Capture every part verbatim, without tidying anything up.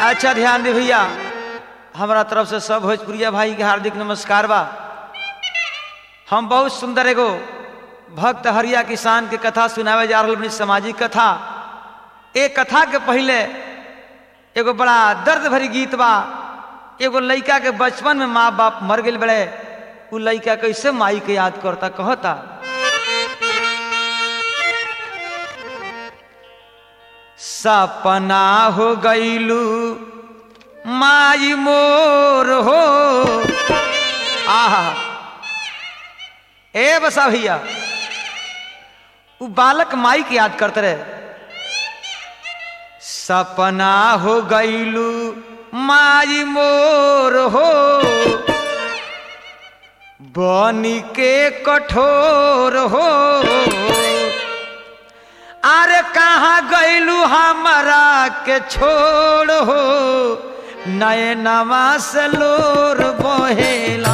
अच्छा ध्यान दे भैया, हमारा तरफ से सब भोजपुरिया भाई के हार्दिक नमस्कार बा। हम बहुत सुंदर एगो भक्त हरिया किसान के कथा सुनावे जा रहा बनी, सामाजिक कथा। एक कथा के पहले एगो बड़ा दर्द भरी गीत बा। एगो लड़का के बचपन में माँ बाप मर गए बड़े, उ लड़का कैसे माई के याद करता, कहता सपना हो गईलू माई मोर हो। आहा ए बसा भैया, उ बालक माई की याद करते रहे। सपना हो गईलू माई मोर हो, बनी के कठोर हो। अरे कहाँ गईलू हमारा के छोड़ हो, नए नवा से लोर बहेला।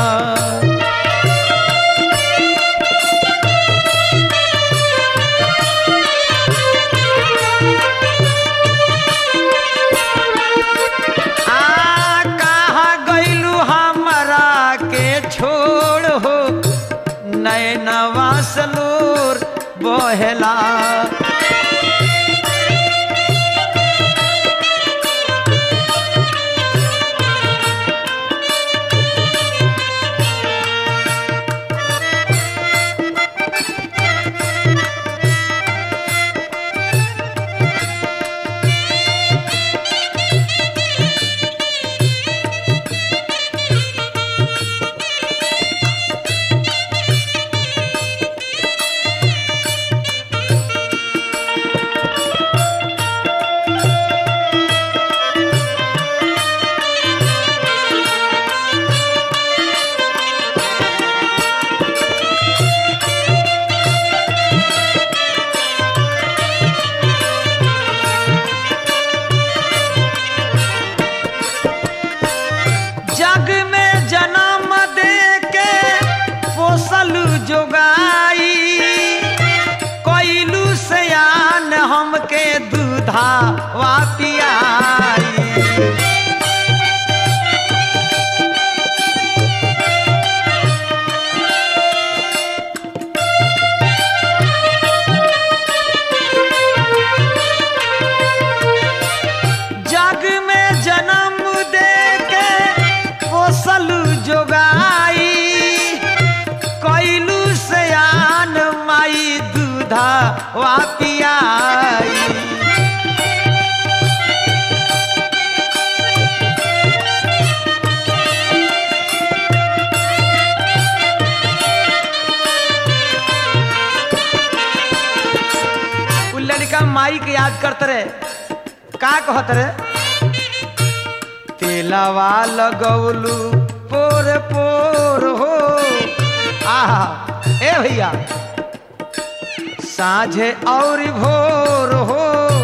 आ कहाँ गईलू हमारा के छोड़ हो, नए नवा से लोर बहेला। जग में जन्म दे के पोसलू जोगाई, कोइलू सयान हमके दूधा वापियाई। जग में जन्म दे के पोसलू जोगाई, कोइलू सयान माई दूधा वापियाई। उ लड़का माई के याद करते रहे, का कहत रहे? तेलावा लगौलू पोर पोर हो। आहा ए भैया, साझे और भोर हो,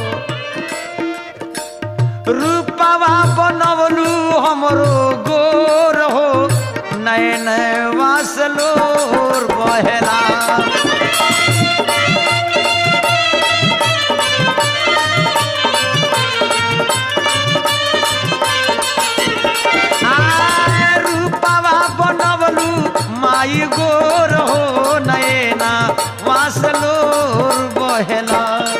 रूपवा बनवलू हमरो गोर हो, नए नए वासलोर बहेला। माई गोर हो, नैना वासलोर बहेला।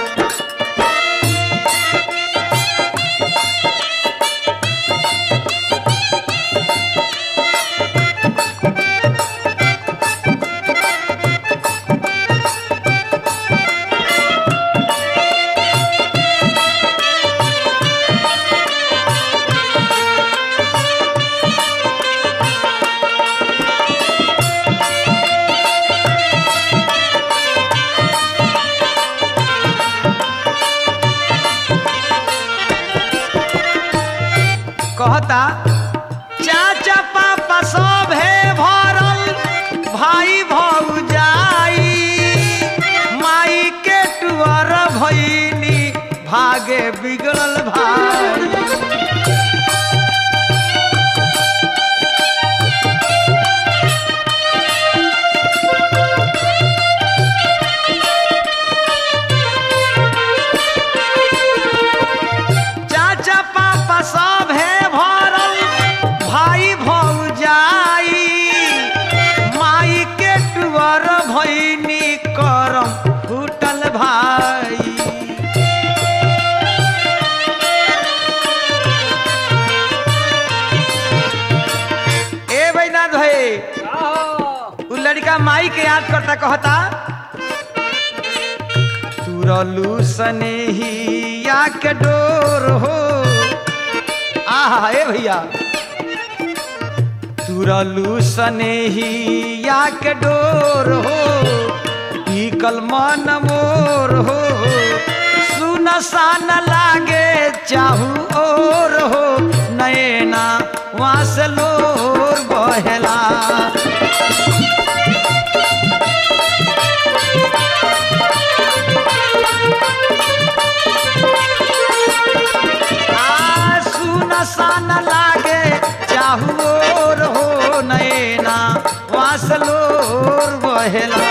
कहता चाचा पापा सब है भरल, भाई भौजाई, माई के टुअर भईनी भागे बिगड़ल भाई। चाचा पापा सब फूटल भाई। ए बैनाथ भाई उ लड़का माई के याद करता कहता तुरलू सनेहिया के डोर हो। आहा ए भैया तुरलू सनेहिया के डोर हो टिकल मन मोर हो सुन सान लागे चाहू और हो नैना वास लोर बहेला। सान लागे चाहू और हो नैना वासलोर बहेला।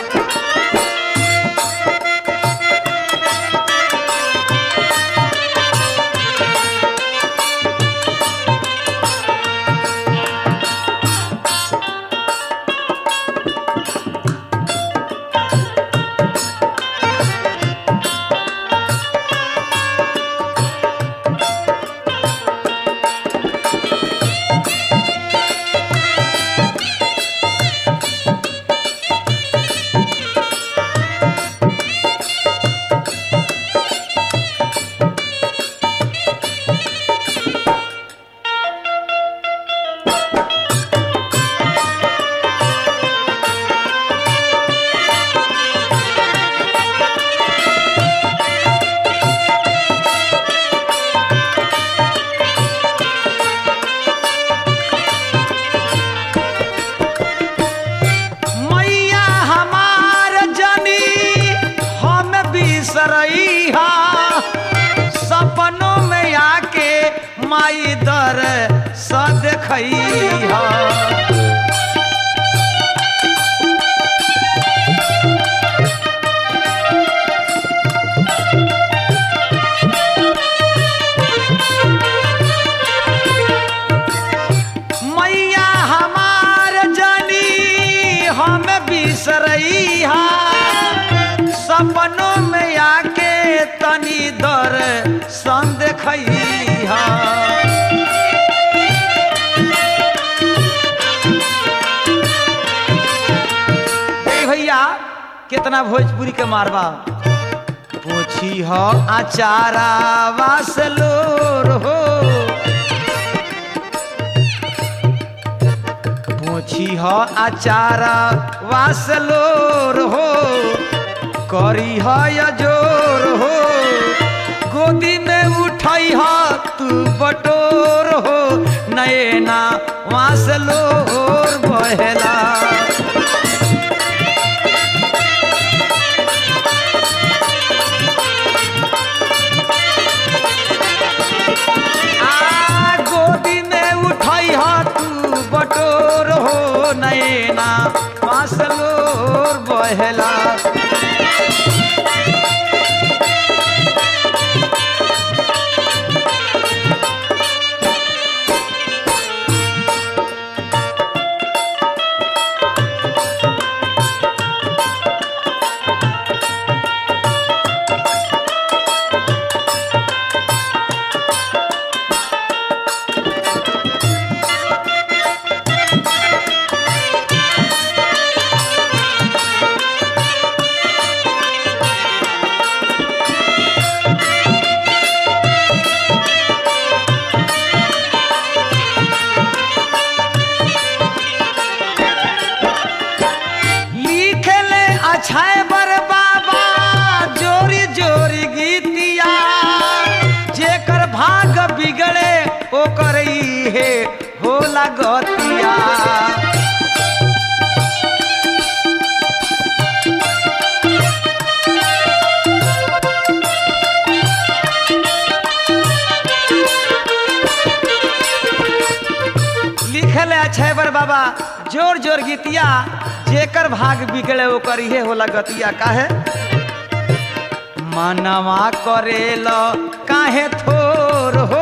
सपनों में आके माई दर सद खैहा। मैया हमार जानी हम बिसरैहा सपनों में आके तनी दर सन देखैहा। भैया कितना भोजपुरी के मारवा पूछी हो आचारा वासलोर हो पूछी हो आचारा वासलोर हो करी है जोर हो गोदी में उठाई हा तू बटोर हो नैना वासलोर बहेला। आ गोदी में उठाई हा तू बटोर हो नैना वासलोर बहेला। होला गतिया लिखल है छैबर बाबा जोर जोर गीतिया जेकर भाग बिगड़े ओकर इहे होला गतिया। काहे मनवा करेल काहे थोर हो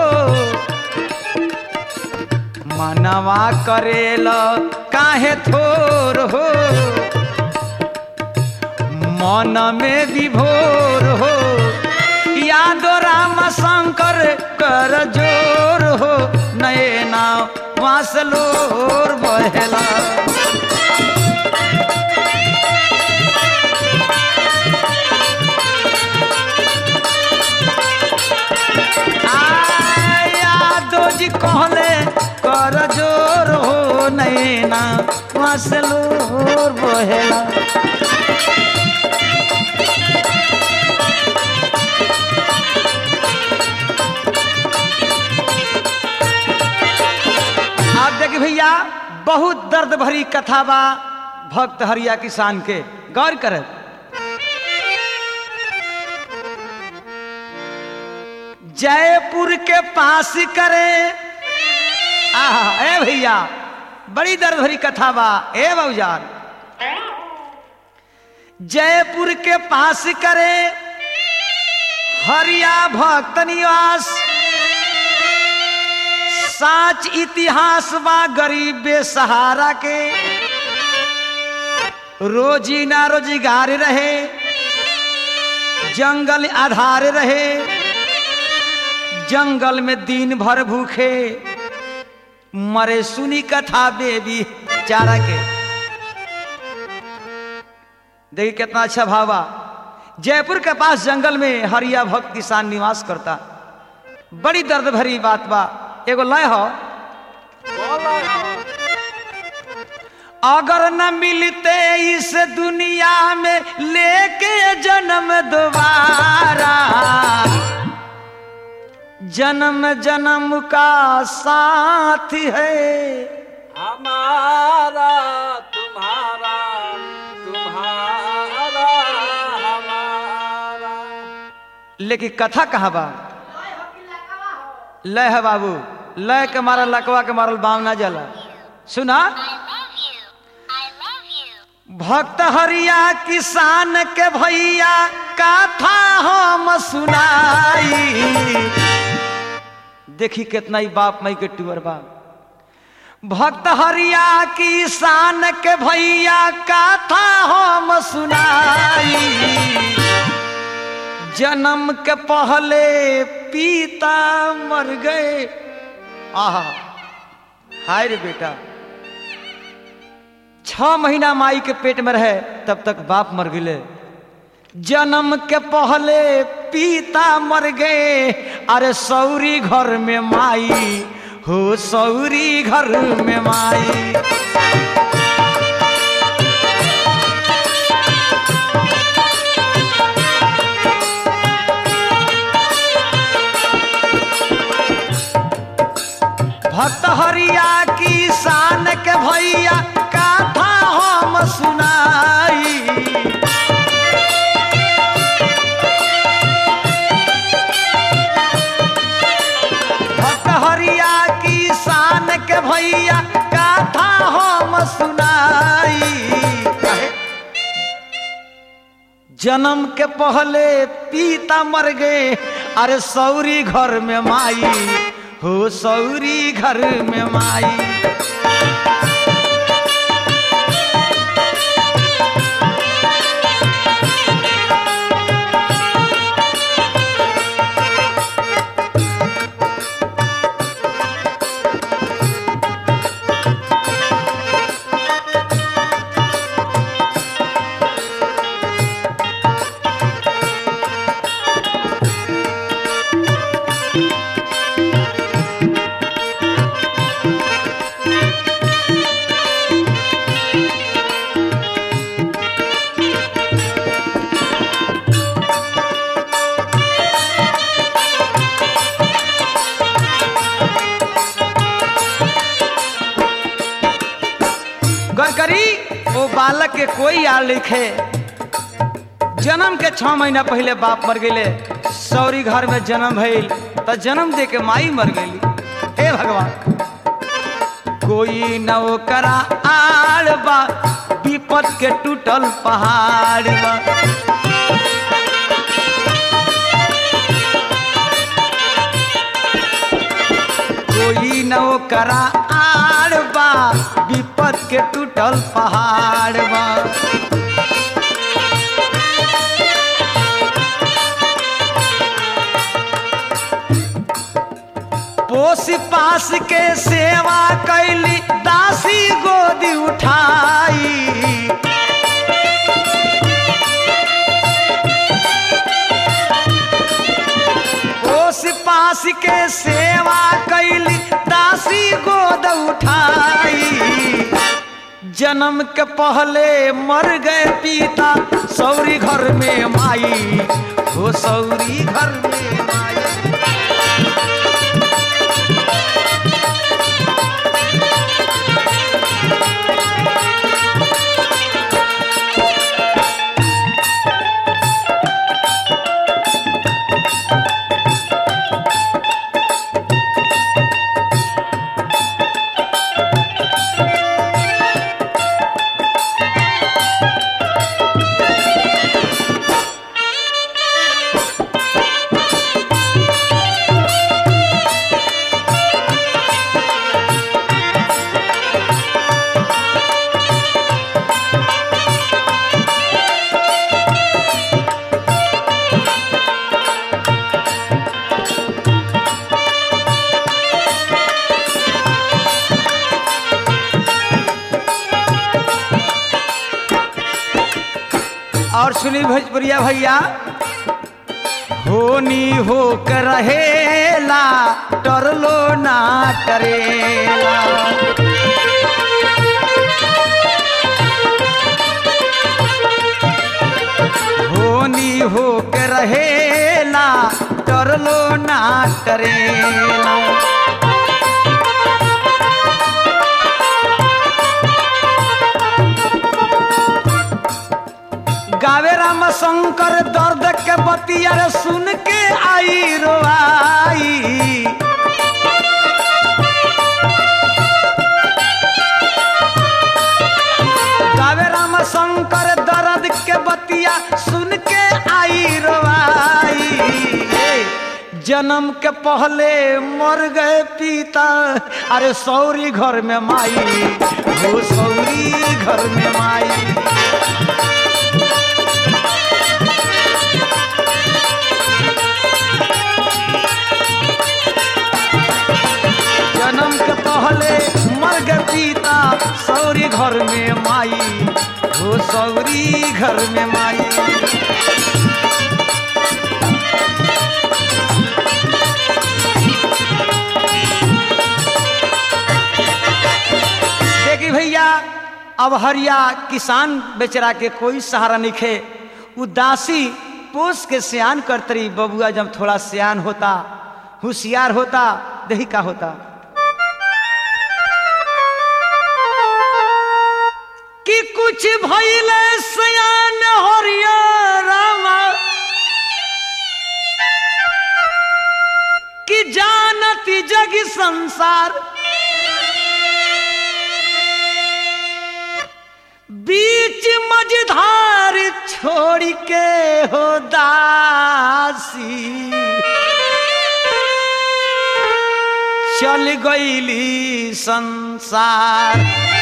मनवा करेल काहे थोर हो मन में विभोर हो, यादो राम शंकर कर जोर हो, नैना वासलोर बहेला। जी कहले कर जोर हो, नैना वासलोर बहेला। आप देखिए भैया, बहुत दर्द भरी कथा बा भक्त हरिया किसान के, गौर करे। जयपुर के पास करे, आहा ए भैया बड़ी दर्द भरी कथा बा ए बाबूजान। जयपुर के पास करे हरिया भक्त निवास, साच इतिहास बा गरीब बेसहारा के, रोजी ना रोजगार रहे, जंगल आधार रहे, जंगल में दिन भर भूखे मरे, सुनी कथा बेबी चारा के। देखिए कितना अच्छा भावा। जयपुर के पास जंगल में हरिया भक्त किसान निवास करता, बड़ी दर्द भरी बात बा। एगो लय हो, अगर न मिलते इस दुनिया में लेके जन्म दोबारा, जन्म जन्म का साथ है हमारा तुम्हारा, तुम्हारा हमारा। लेकिन कथा कहाँ बा? लय है बाबू, लय के मारल लकवा के मारल बाम ना जला। सुना, भक्त हरिया किसान के भैया कथा हम सुनाई। देखी कितना ही बाप मई के टूअर बा। भक्त हरिया किसान के भैया कथा हम सुनाई। जन्म के पहले पिता मर गए, आहा हाय रे बेटा, छह महीना माई के पेट में रहे तब तक बाप मर गए। जन्म के पहले पिता मर गए, अरे सौरी घर में माई हो, सौरी घर में माई। भक्त हरिया किसान के भैया कथा हम सुनाई। भक्त हरिया किसान के भैया कथा हम सुनाई। जन्म के पहले पिता मर गए, अरे सौरी घर में माई हो, सौरी घर में माई। गरकरी ओ बालक के कोई यार लिखे। जन्म के छह महीना पहले बाप मर गए, सौरी घर में जन्म भइल तो जन्म दे के माई मर गई। हे भगवान, कोई नौकरा आड़ बा, विपद के टूटल पहाड़ बा। कोई नौकरा आड़ बा, विपद के टूटल पहाड़ बा। पोस पास के सेवा कैली दासी गोदी उठाई पोस पास के सेवा कैली दासी गोद उठाई जन्म के पहले मर गए पिता सौरी घर में माई हो सौरी घर में माई और सुनी भोजपुरिया भैया होनी हो कर रहेला डरलो ना डरेला होनी हो कर रहेला डरलो ना डरेला गावे राम शंकर दर्द के बतिया सुन के आई रोआई गावे राम शंकर दर्द के बतिया सुन के आई रोआई जन्म के पहले मर गए पिता अरे सौरी घर में माई हो सौरी घर में माई जन्म के पहले मर गए पिता सौरी घर में माई हो सौरी घर में माई देखी भैया अब हरिया किसान बेचारा के कोई सहारा नहीं खे उदासी पोस के सियान करतरी बबुआ जब थोड़ा सियान होता होशियार होता दही का होता कि कुछ भइले सयान हरिया रामा कि जानती जग संसार बीच मझधार छोड़ के हो दासी चल गईली संसार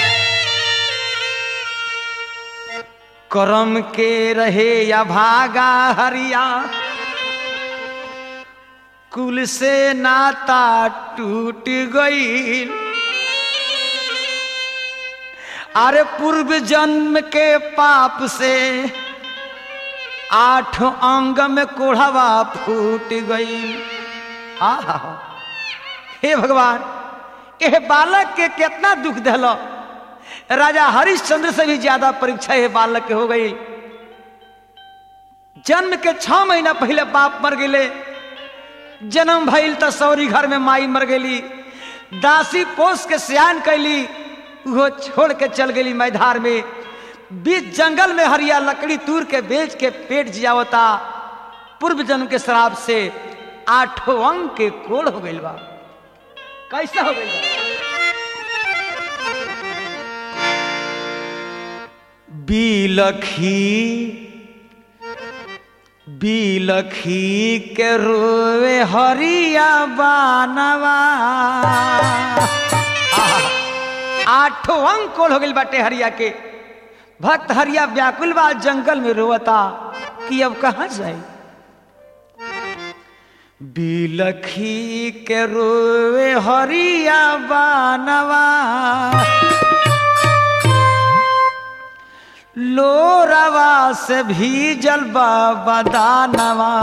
करम के रहे या भागा हरिया कुल से नाता टूट गई अरे पूर्व जन्म के पाप से आठ अंग में कोढ़वा फूट गई आहा हे भगवान ये बालक के कितना दुख दिलो राजा हरिश्चंद्र से भी ज्यादा परीक्षा ये बालक के हो गई जन्म के छह महीना पहले बाप मर गए जन्म भइल तो सौरी घर में माई मर गई दासी पोस के सियान कैली वो छोड़ के चल गई मैदान में बीच जंगल में हरिया लकड़ी तूर के बेच के पेट जियावता पूर्व जन्म के शराब से आठों अंग के कोड़ हो गई बा कैसा हो गई बिलखी बिलखी के रोवे हरिया बानवा आठों अंग कोल हो गई बाटे हरिया के भक्त हरिया व्याकुल बा जंगल में रोवता कि अब कहां जाए बिलखी के रोवे हरिया बानवा लोरावा से भीजल बाबा दानवा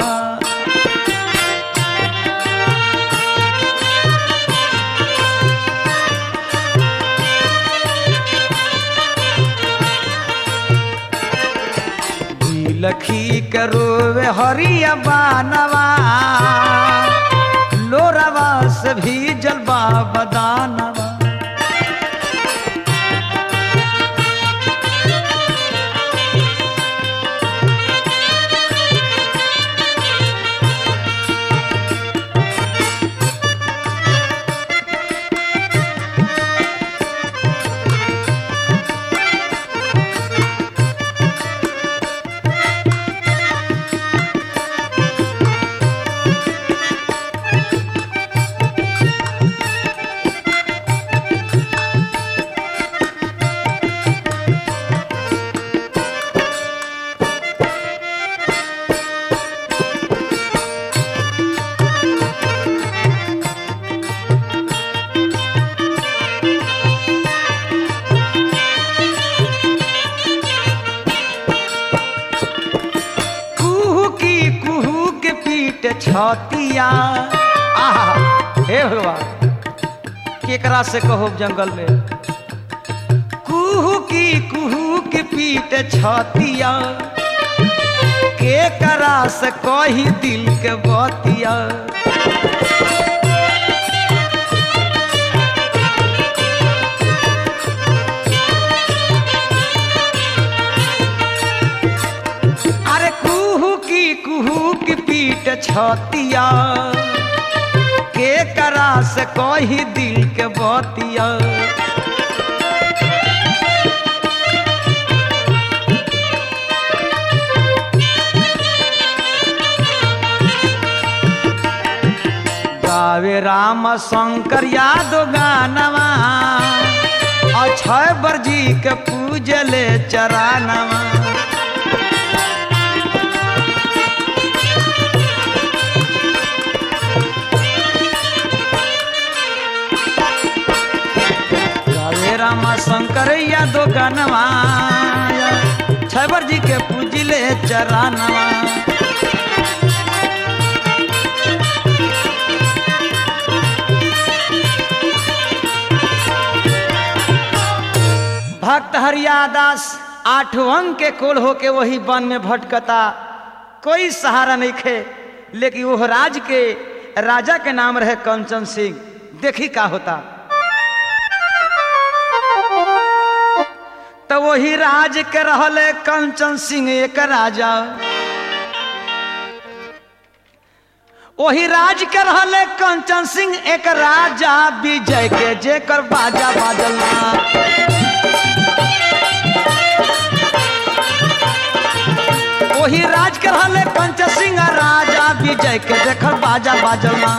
बिलखी के रोवे हरिया बानवा लोरावा से भीजल बाबा दानवा छतिया आहा हे भगवान केकरा से कहो जंगल में कुहू की कुहू की पीट छतिया केकरा से कही दिल के बतिया अरे कुहू की कुहू की पीट छतिया के करा से कही दिल के बतिया गावे राम शंकर यादव गानवा अक्षय बरजी के पूजले चरानवा राम शंकर यादव गानवा छबर जी के पूजिले चरानवा भक्त हरियादास आठों अंग के कोल होके वही वन में भटकता कोई सहारा नहीं खे लेकिन वो राज के राजा के नाम रहे कंचन सिंह देखी का होता तो वही राज के रहले कंचन सिंह एक राजा वही राज के रहले कंचन सिंह एक राजा विजय के जेकर बाजा बाजला वही राज के रहले कंचन सिंह राजा विजय के जेकर बाजा बाजला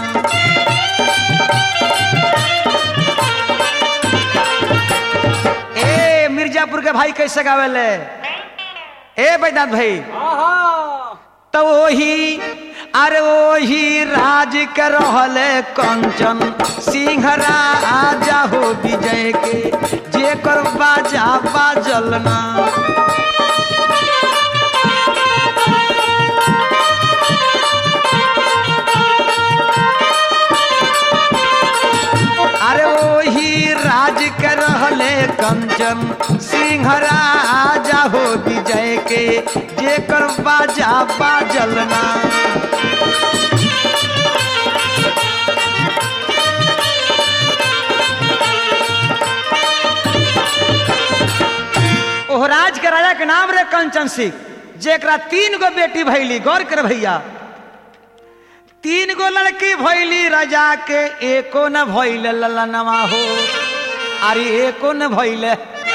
मिर्जापुर के भाई कैसे गावेले ए बैदात भाई तो वही अरे वही राज के रहले कंचन सिंह राजा हो विजय के जेकर बाजा बाजलना अरे वही राज के रहले कंचन सिंह राजा हो विजय के जेकर बाजा बाजलना ओह राज के राजा के नाम रे कंचन सिंह जेकरा तीन गो बेटी भैली गौर कर भैया तीन गो लड़की भैली राजा के एको न भैल ललनवा हो अरे एको न भैले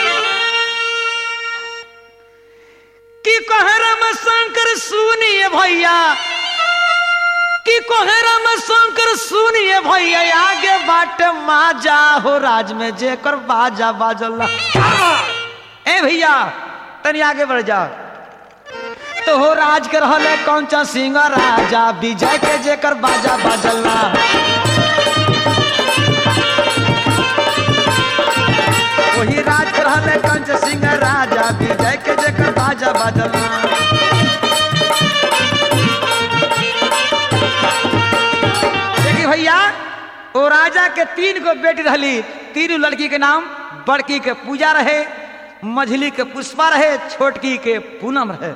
कि कोहरम शंकर सुनिए भैया कि कोहरम शंकर सुनिए भैया आगे बाट माजा हो राज में जेकर बाजा बाजला ए भैया तनी आगे बढ़ जाओ तो हो राज के रहले कौन चा सिंह राजा विजय के जेकर बाजा बाजला वही राज के रहले कौन चा सिंह राजा विजय के जेकर बाजा बाजला देखिए भैया वो राजा के तीन गो बेटी रहली तीनों लड़की के नाम बड़की के पूजा रहे मझली के पुष्पा रहे छोटकी के पूनम रहे।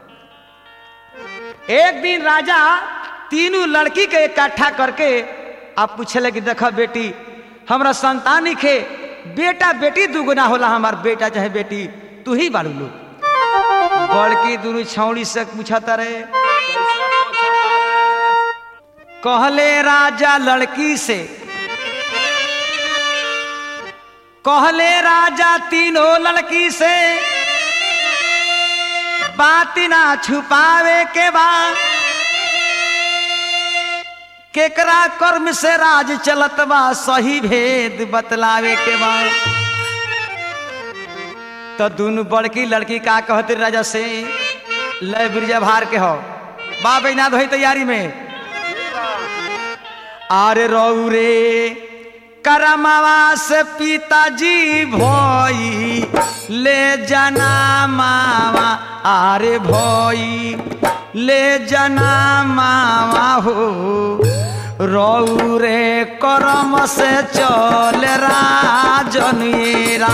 एक दिन राजा तीनों लड़की के इकट्ठा करके आप पूछे कि देखा बेटी हमरा संतान खे बेटा बेटी दुगुना होला हमार बेटा चाहे बेटी तू ही बारू लो बड़की दोनों छौड़ी से पूछता रहे कहले राजा लड़की से कहले राजा तीनों लड़की से बात ना छुपावे के बाद केकरा कर्म से राज चलत बा सही भेद बतलावे के बाद तो दोनों बड़की लड़की का कहते राजा से लय बिरजा भार के हो बाबा ना धोई तैयारी में आरे रऊ रे करमवा से पिताजी भोई ले जना मावा आरे भोई ले जना मावा हो रऊ रे करम से चल राजनीरा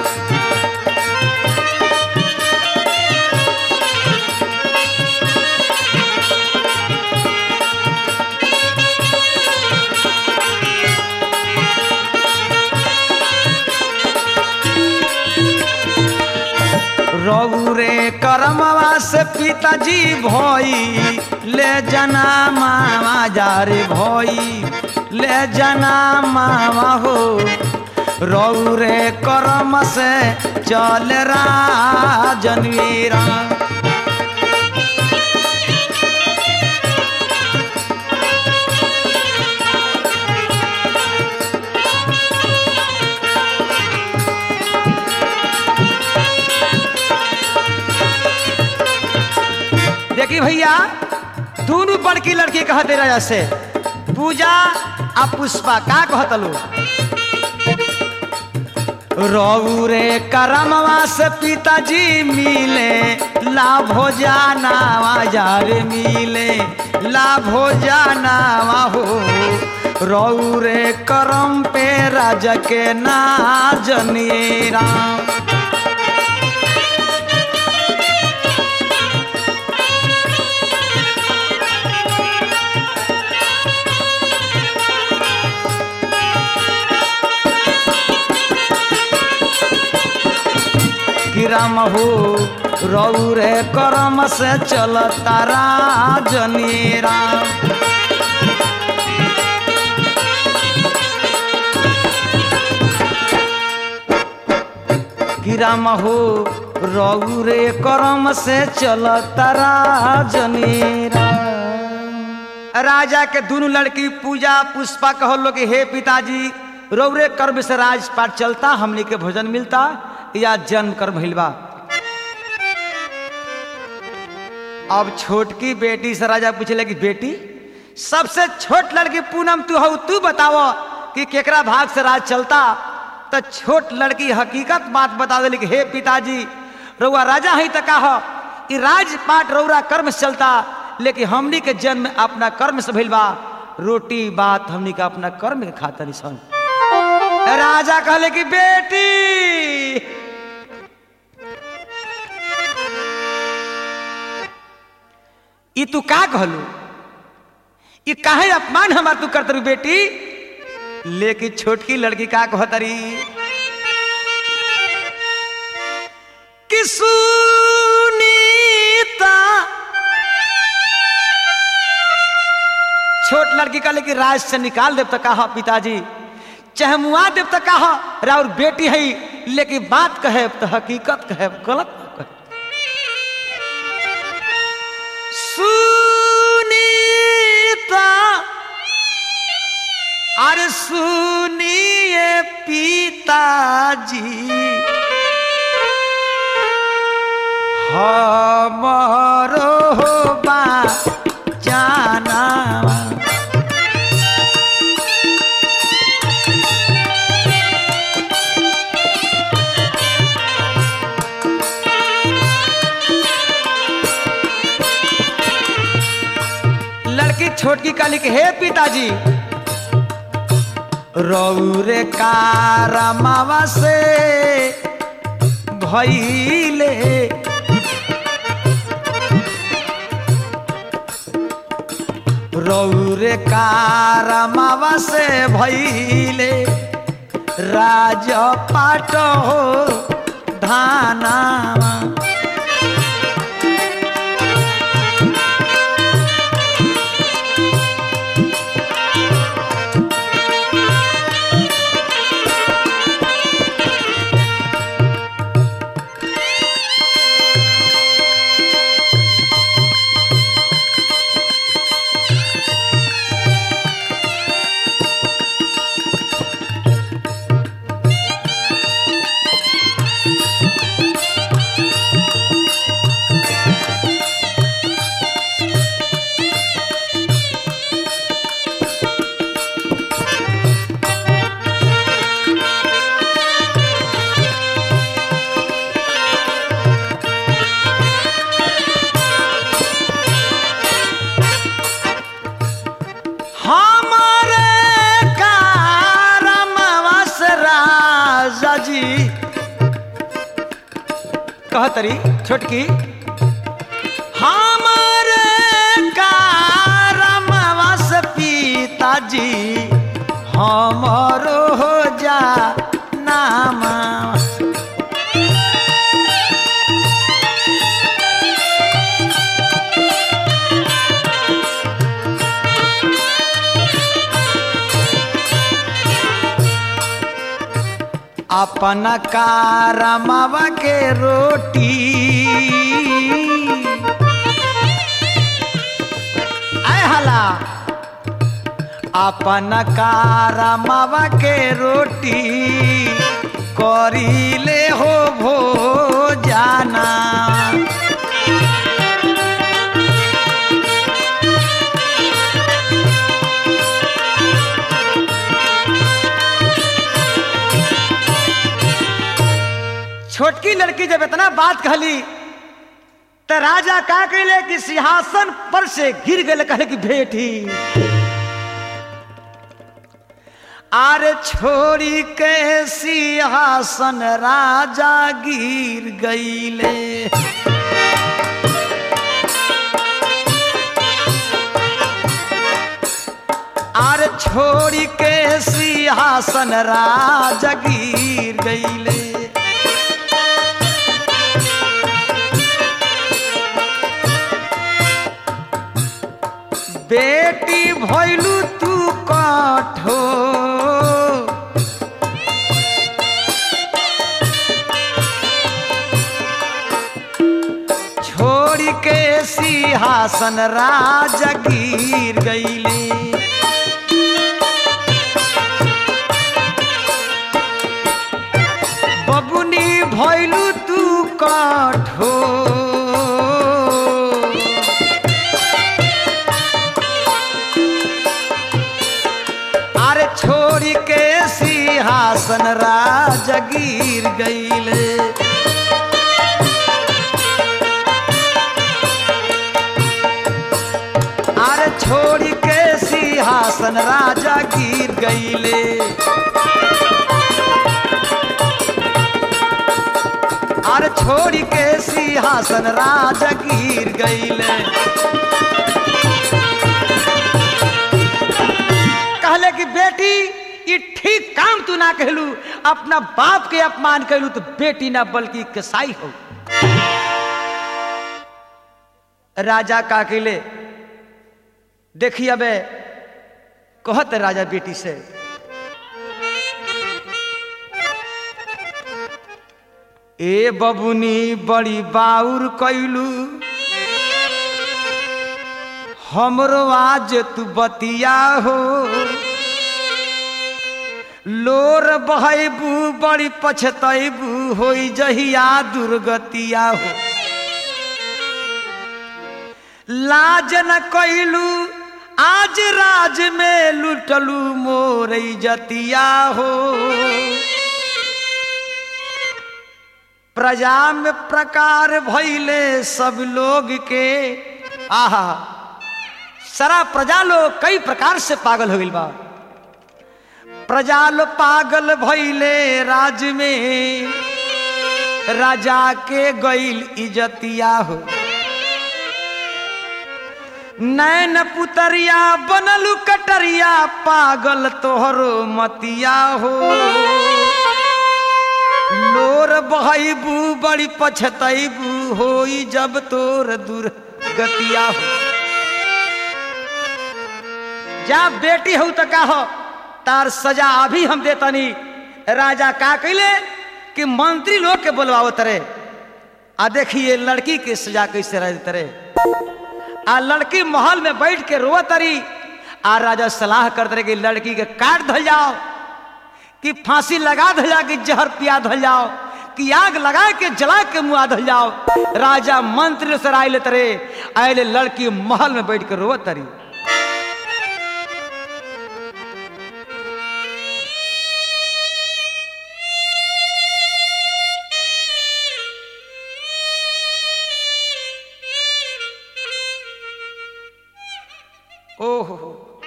रऊ रे करमवा से पिताजी भोई ले जना मामा जा रे भोई ले जना मामा हो रऊ रे करम से चल राजनीरा देखिए भैया दोनों बड़की लड़की कहते राजा से पूजा आ पुष्पा का कहतलो रऊ रे करमवा से पिताजी मिले लाभो जानावा यार मिले लाभो जानावा हो रऊ रे करम पे राजा के ना जनिए राम राम हो रऊ रे करम से चल तारा जनीरा राम हो रऊ रे करम से चल तारा जनीरा राजा के दोनों लड़की पूजा पुष्पा कहो लोग हे पिताजी रऊ रे कर्म से राजपाट चलता हमने के भोजन मिलता या जन्म कर भइलबा। अब छोटकी बेटी से राजा पूछले कि बेटी सबसे छोट लड़की पूनम तू हो तू बताओ कि केकरा भाग से राज चलता तो छोट लड़की हकीकत बात बता दिली कि हे पिताजी रउआ राजा है तो का हो कि राजपाट रउरा कर्म से चलता लेकिन हमनी के जन्म अपना कर्म से भइल बा रोटी बात हमनी का अपना कर्म के खाता निशान। राजा कहले कि बेटी ई तू का कहलू ई काहे अपमान हमार तू करतरू बेटी लेकिन छोटकी लड़की का कहतरी कि सुनीता छोट लड़की का लेकिन राज से निकाल देव तो कहा पिताजी चाहे मुआ देव तो कहा राउर बेटी है लेकिन बात कहे तो हकीकत कहे गलत कहे। सुनीता अरे सुनिए पिताजी हमारो लड़की छोटकी काली के हे पिताजी रौरे कारमावा से भइले रौरे कारमावा से भइले राजपाट हो धानावा कहतरी छोटकी हमारे कारमवा से पिताजी हमरो हो जा नामा अपना कारमावा के रोटी आय हला अपना कारमावा के रोटी करी ले हो भो जाना छोटकी लड़की जब इतना बात कहली तो राजा का कहले कि सिंहासन पर से गिर गए कहले कि बेटी आरे छोड़ी के सिंहासन राजा गिर गईले आरे छोड़ी के सिंहासन राजा गिर गईले बेटी भइलू तू कठो छोड़ के सिंहासन राजा गिर गईले बबुनी भइलू तू कठो छोड़ी के सिंहासन राजा गिर गईले अरे छोड़ी के सिंहासन राजा गिर गईले अरे छोड़ी के सिंहासन राजा गिर गईले कहले कि बेटी ये ठीक काम तू ना कहलू अपना बाप के अपमान कहलू तो बेटी ना बल्कि कसाई हो राजा का कहले देखिए अबे कहत राजा बेटी से ए बबुनी बड़ी बाउर कैलू हमरो आज तू बतिया हो लोर बहबू बड़ी पछतैबू होई जहिया दुर्गतिया हो लाज न कैलू आज राज में लुटलू मोर इज्जतिया हो प्रजा में प्रकार भइले सब लोग के आहा सारा प्रजा लोग कई प्रकार से पागल हो गई बा। प्रजा लोग पागल भइले राज में, राजा के गईल इजतिया हो। नैन पुतरिया बनलू कटरिया, पागल तोहरो मतिया हो। लोर बहबू बड़ी पछतैबू होई जब तोर दुर्गतिया हो। जा बेटी हो तो का हो, तार सजा अभी हम देतनी। राजा का कैले कि मंत्री लोग के बुलवाओ तरे, आ देखिए लड़की की सजा कैसे रह तरे। आ लड़की महल में बैठ के रोवत तरी, आ राजा सलाह कर तरे कि लड़की के काट धल जाओ, कि फांसी लगा धल जाओ, कि जहर पिया धल जाओ, कि आग लगा के जला के मुआ धल जाओ। राजा मंत्री से राय ले तरे, आये लड़की महल में बैठ के रोवत तरी। ओहो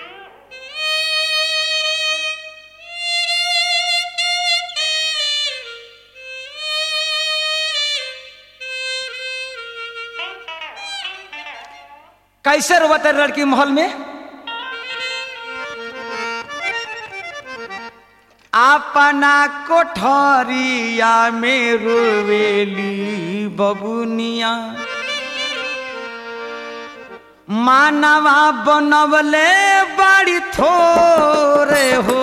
कैसे रोवत है लड़की महल में। अपना कोठरिया में रोवेली बबुनिया, मानवा बनवले बड़ी थोरे हो।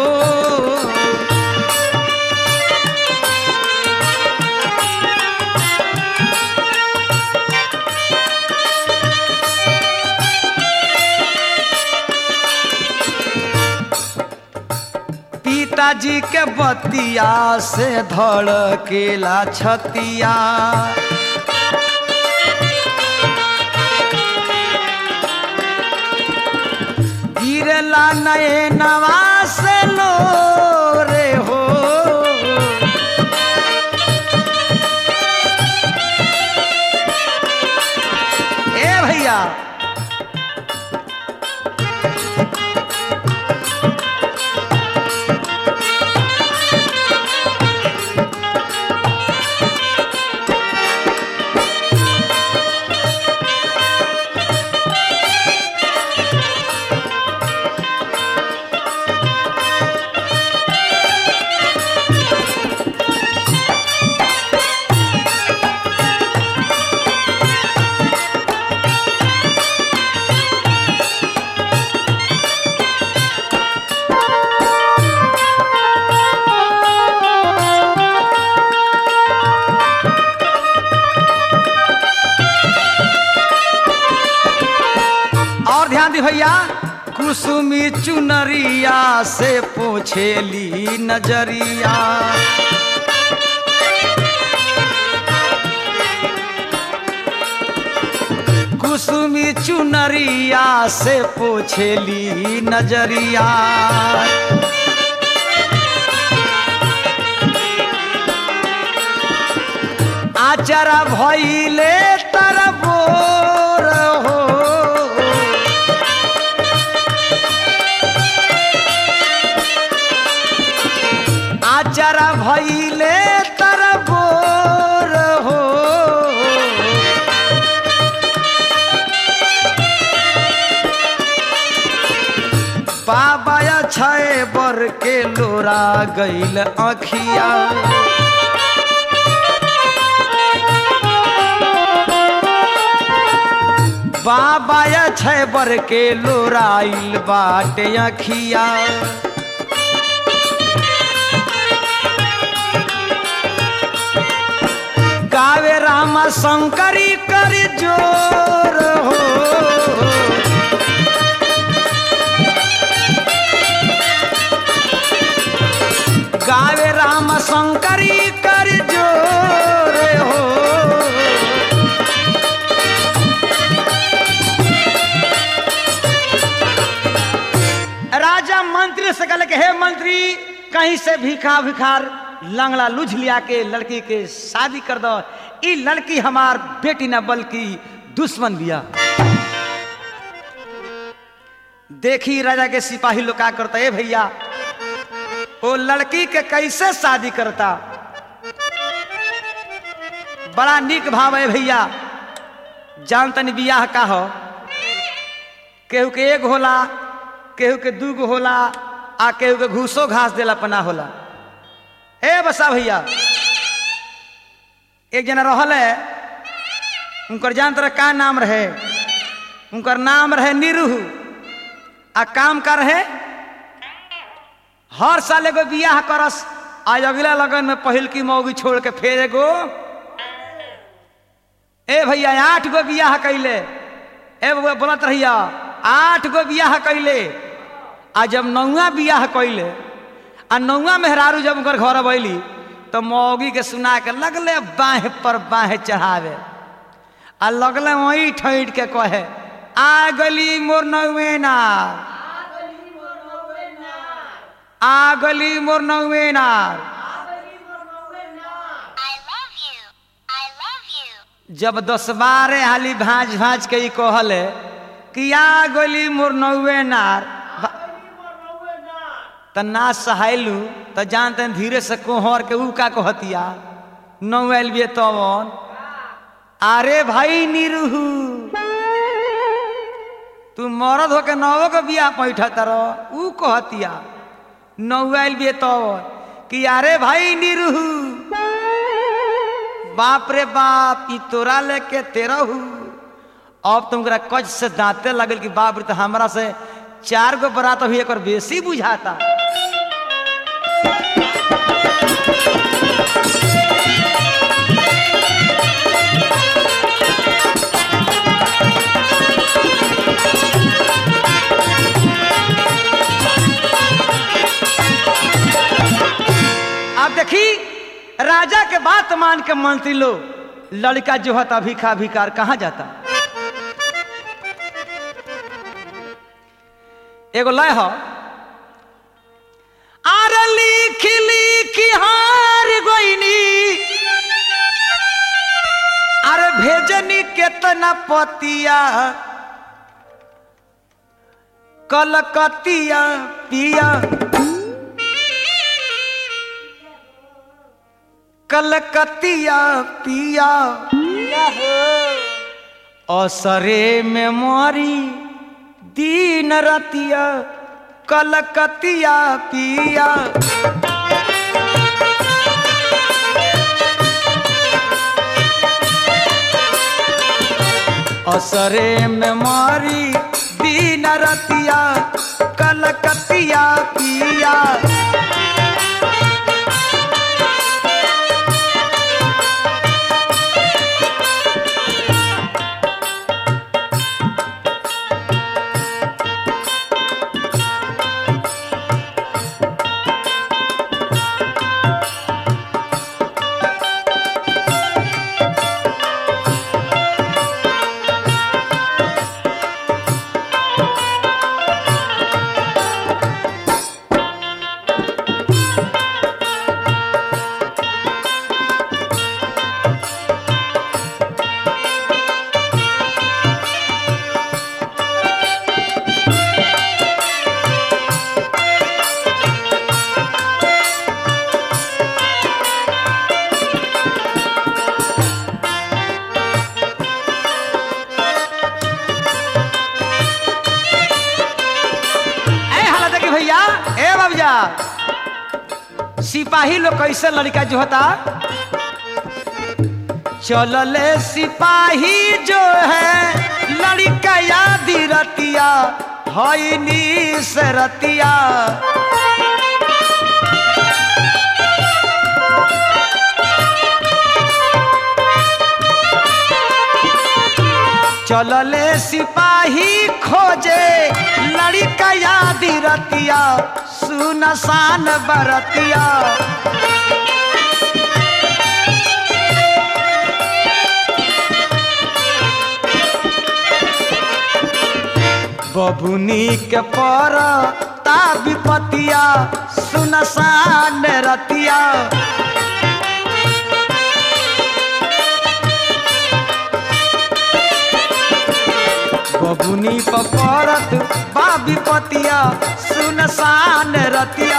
पिताजी के बतिया से धड़केला छतिया, गिरला नए नवास लो रे हो। ए भैया भैया कुसुमी चुनरिया से पोछेली नजरिया, कुसुमी चुनरिया से पोछेली नजरिया। आचरा भइले तरबोर हो, आचरा भइले तरबोर हो। बाबा छे बर के लोरा गईल अखिया, बाबा छे बर के लोराइल बाटे अखिया। गावे रामा शंकरी कर जोर हो, गावे रामा शंकरी कर जोर हो। राजा मंत्री से कहले कि हे मंत्री, कहीं से भिखा भिखार लंगड़ा लुझ लिया के लड़की के शादी कर दो। ई लड़की हमार बेटी न बल्कि दुश्मन बिया। देखी राजा के सिपाही लोग का करता है भैया, वो लड़की के कैसे शादी करता। बड़ा निक भाव है भैया। जानतन बियाह का हो, केहू के एक होला, केहू के दू गो होला, आ केहू के घूसो घास देला पना होला। ए बसा भैया, एक जना रहल है, उनकर जानत रहे का नाम रहे? उनकर नाम रहे निरूह। आ काम कर रहे, हर साल एगो बियाह करस। आज अगला लगन में पहिल की मौगी छोड़ के फिर एगो, ए भैया आठ गो बियाह कैले। ए बोलत रहिया आठ गो बियाह कैले। आ जब नौवा बियाह कैले, आ नौवा मेहरारू जब उनकर घर अबैली तो मौगी के सुना के लगले बाह पर बाह चढ़ावे, आ लगले वही ठैठ के कहे, आ गली मोर नौवेना, आ गली मोर नौवेना। जब दस बारह हाली भाज भाज के कहले कि आ गली मोर नौवेनार, त ना सहायलू त जानते धीरे से कोहर के ऊ का कहतिया नौवेल भी तवन। अरे भाई निरूह, तू मरद होके नवो के बियाह पैठा तारो। ऊ कहतिया नौवेल भी तवन कि अरे भाई निरूह, बाप रे बाप, ई तोरा लेके तेरा हूँ। अब तुमरा कच से दांते लगल कि बाप रे, तो हमरा से चार गो बरात अभी एक बेसी बुझाता। अब देखी राजा के बात मान के मंत्री लोग, लड़का जो है भिखा भिकार कहाँ जाता। एगो लय हो, आर लिख लिख हार गोइनी, अरे भेजनी केतना पतिया, कलकतिया पिया, कलकतिया पिया, असरे में मारी दीन रतिया, कलकतिया पिया। असरे में मारी दीन रतिया, कलकतिया पिया। सिपाही लोग कैसे लड़का जो होता, चलले सिपाही जो है लड़का यादी रतिया, हई नीस रतिया। चलले सिपाही खोजे लड़का यादी रतिया, सुनसान बरतिया। बबुनी के पर ता विपतिया, सुनसान रतिया। बबुनी पपरत बा विपतिया सुनसान रतिया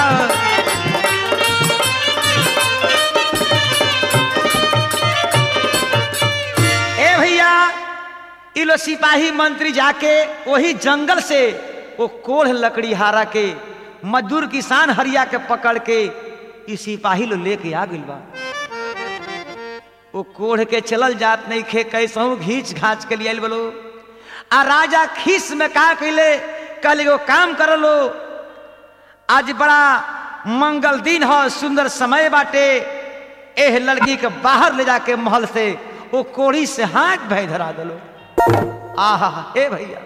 ए भैया इलो सिपाही मंत्री जाके वही जंगल से वो कोढ़ लकड़ी हारा के मजदूर किसान हरिया के पकड़ के इस सिपाही लो लेके आ गइल बा। वो कोढ़ के चलल जात नहीं खे कैसहू घींच घाच के लिए बोलो आ राजा खीस में का कैले कल एगो काम कर लो आज बड़ा मंगल दिन हो सुंदर समय बाटे एह लड़की के बाहर ले जाके महल से वो कोढ़ी से हाथ भय धरा दलो। आहा हे भैया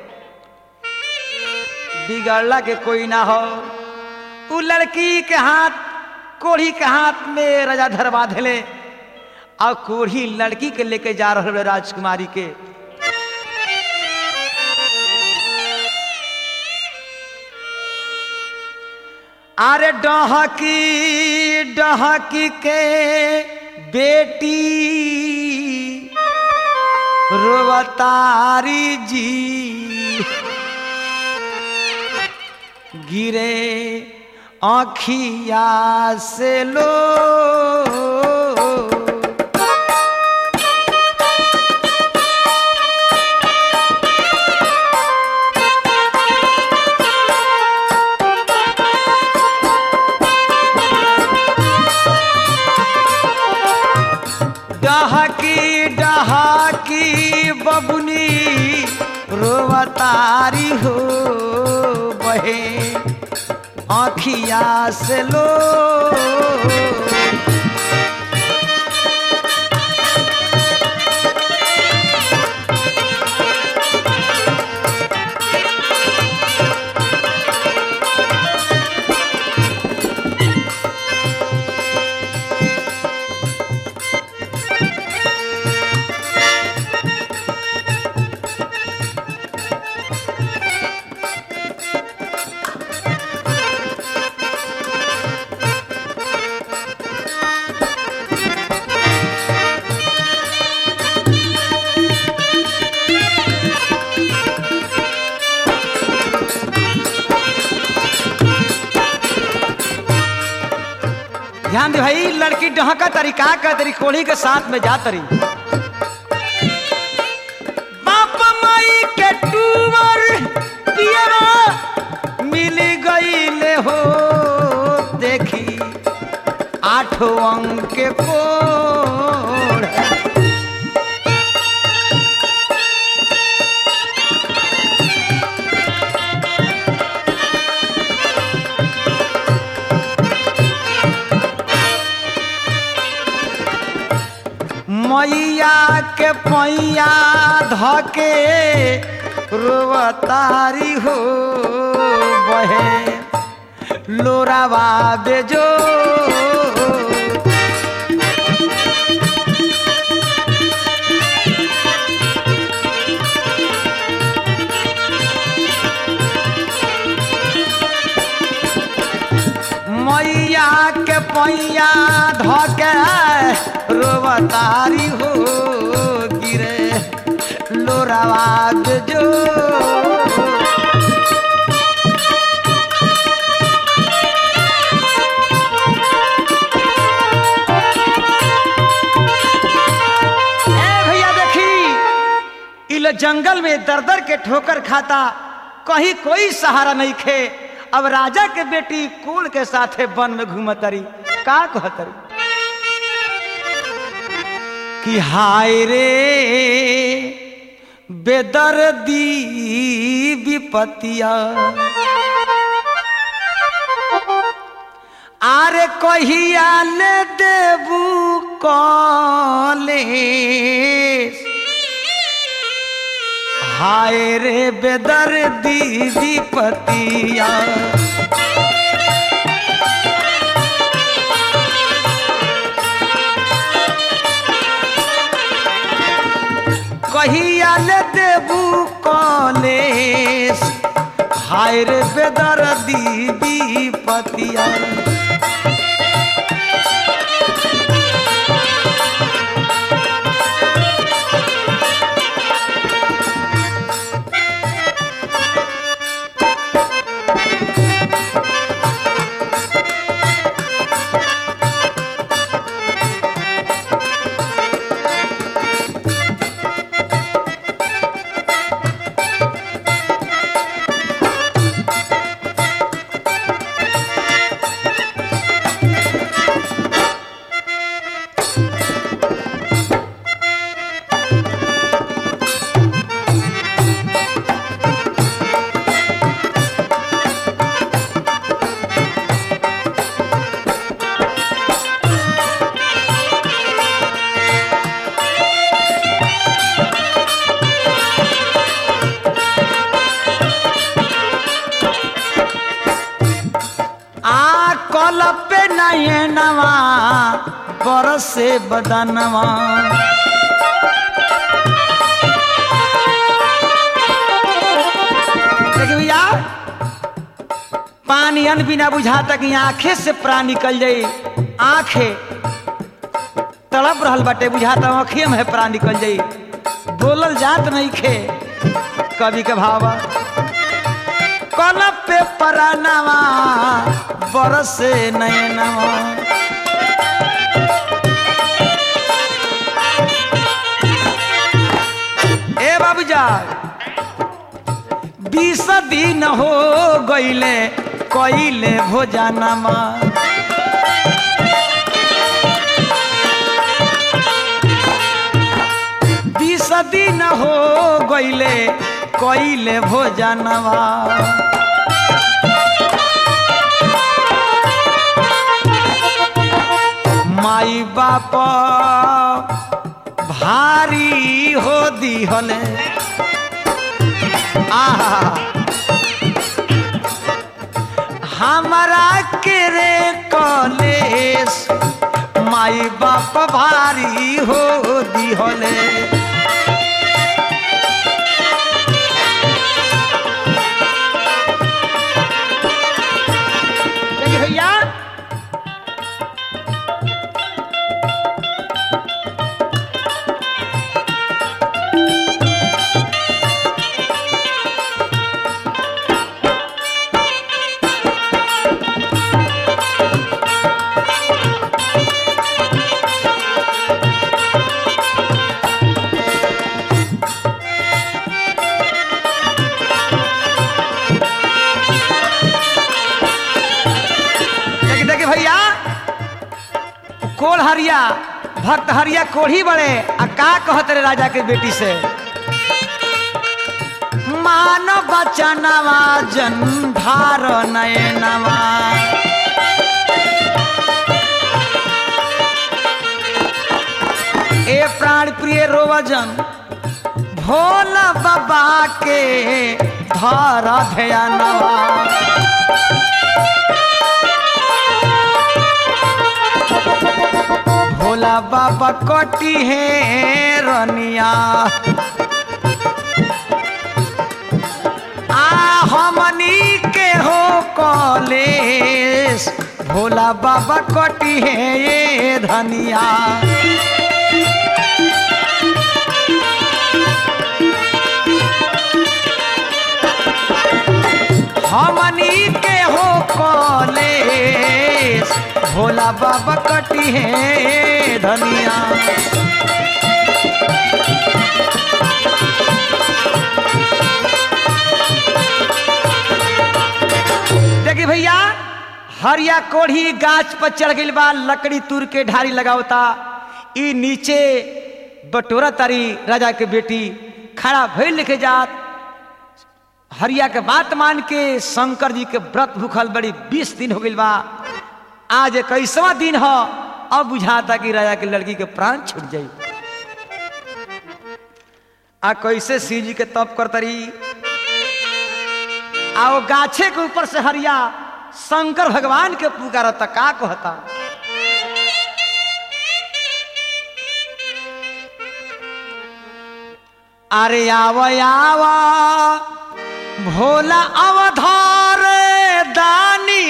बिगड़ला के कोई ना हो उ लड़की के हाथ कोढ़ी के हाथ में राजा धरवा धले और कोढ़ी लड़की के लेके जा रहे राजकुमारी के। अरे डहकी डहकी के बेटी रोवतारी जी गिरे आँखिया से लो डहकी डहकी बबुनी रोवतारी हो बहे आँखिया से लो ध्यान दे भाई लड़की डहका तरीका का तरी कोढ़ी के साथ में जा तरी बाप माई के टूवर पियरा मिल गई ले हो देखी आठों अंक के कोढ़ मैया के पैया धके रोवतारी हो बहे लोरावा बेजो मैया के पैया धके रोवतारी हो गिरे लोरावा जो भैया देखी इल जंगल में दर दर के ठोकर खाता कहीं कोई सहारा नहीं खे। अब राजा के बेटी कोल के साथे वन में घूमतरी का कहतरी कि हाय रे बेदर्दी विपतिया आरे कहिया ले देबू कॉले हाय रे बेदर्दी विपतिया कहिया ले देबू कॉलेज हाय रे बेदर्दी विपतिया नयनवा बरसे बदनवा। देखिए भैया पानी अन बिना बुझाता कि आंखें से प्राण निकल जाई, आंखें तड़प रहल बाटे बुझाता आंखें में प्राण निकल जाई, बोलल जात नहीं खे। कवि के भाव कौन पे परानवा बरसे नयनवा। ए बाबूजा बीस दिन हो गईले कइले भोजनमा। बीस दिन हो गईले कइले भोजनवा। माई बाप भारी हो दिहले आहा हमारा के रे कलेश, माई बाप भारी हो दिहले। भैया कोढ़ हरिया भक्त हरिया कोढ़ी बड़े आ का कहत रे राजा के बेटी से मान बचनवा जंधार नयनवा। ए प्राण प्रिय रोवजन भोला बाबा के धर ध्यानवा। भोला बाबा कोटी है रनिया आ हमनी के हो कॉलेज, भोला बाबा कोटी है ये धनिया। हमनी के हो कॉलेज, भोला बाबा कटी है धनिया। देखिए भैया हरिया कोढ़ी गाछ पर चढ़ गई बा, लकड़ी तूर के ढारी लगावता। ई नीचे बटोरा तारी राजा के बेटी खड़ा भइल लिखे जात। हरिया के बात मान के शंकर जी के व्रत भूखल बड़ी बीस दिन हो गई बा। आज इक्कीसवां दिन हो, अब बुझाता कि राजा के लड़की के प्राण छूट जाई। आ कैसे शिव जी के तप करतरी आओ गाछे के ऊपर से हरिया शंकर भगवान के पुकारता का कहता अरे आवा आवा भोला अवधार दानी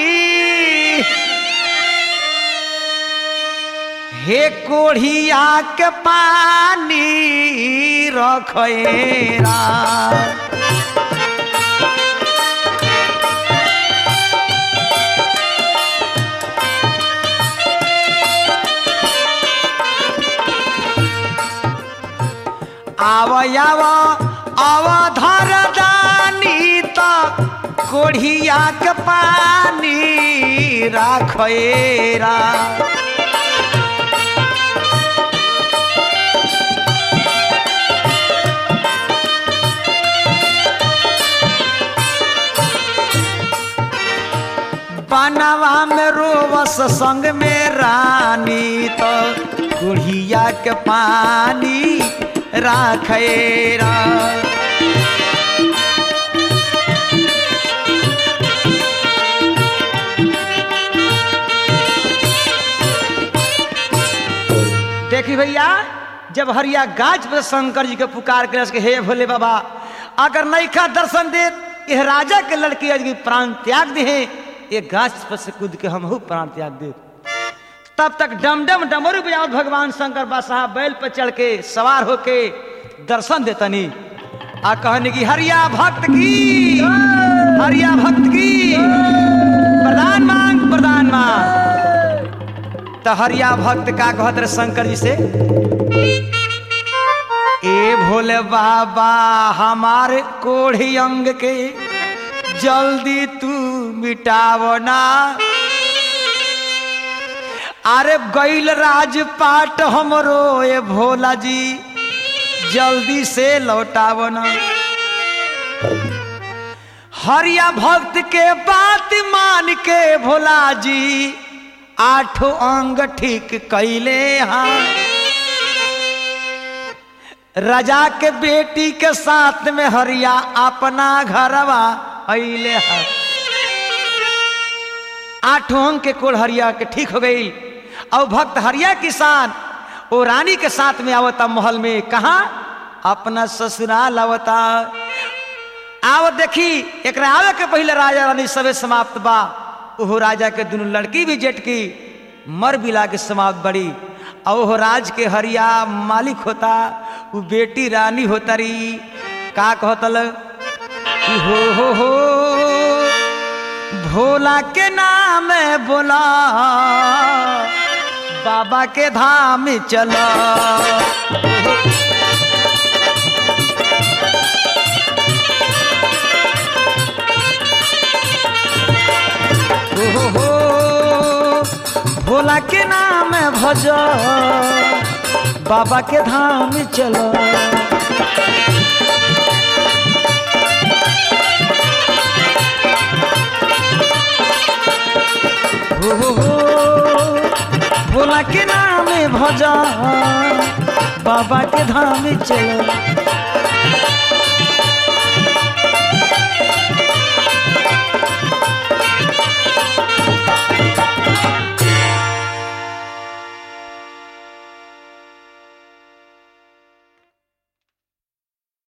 हे कोढ़िया के पानी रखेरा आव आव अवधर दानी तो कोढ़िया के पानी रखेरा बनवा में रोवस संग में रानी तो कोढ़िया के पानी राखेरा देखी भैया, जब हरिया गाछ पर शंकर जी के पुकार के के हे भोले बाबा, अगर नैखा दर्शन दे यह राजा के लड़की आज की प्राण त्याग दे, ये गाछ पर से कूद के हम प्राण त्याग दे। तब तक डम डम डमरू बजाओ भगवान शंकर बादशाह बैल पर चढ़ के सवार होके दर्शन देतनी आ कहने की हरिया भक्त की, हरिया भक्त की प्रदान मांग, प्रदान मांग। तो हरिया भक्त का कहत रहे शंकर जी से, ए भोले बाबा हमारे कोढ़ी अंग के जल्दी तू मिटावो ना, अरे गैल राजपाट हमरो ए भोला जी जल्दी से लौटावो ना। हरिया भक्त के बात मान के भोला जी आठों अंग ठीक कैले हाँ, राजा के बेटी के साथ में हरिया अपना घरवा अइले हाँ। आठों अंग के कोल हरिया के ठीक हो गई और भक्त हरिया किसान वो रानी के साथ में आवता महल में, कहा अपना ससुराल आवता। आवत देखी एक आवे के पहले राजा रानी सबे समाप्त बा, ओहो राजा के दोनों लड़की भी जेठ की मर बिला के समाप्त बड़ी, और ओहो राज के हरिया मालिक होता, वो बेटी रानी होता री। का कहतल हो हो हो भोला के नाम बोला बाबा के धाम चला, हो हो भोला के नाम भजो बाबा के धाम चलो। हो हो हो भोला के नाम भजो बाबा के धाम चलो।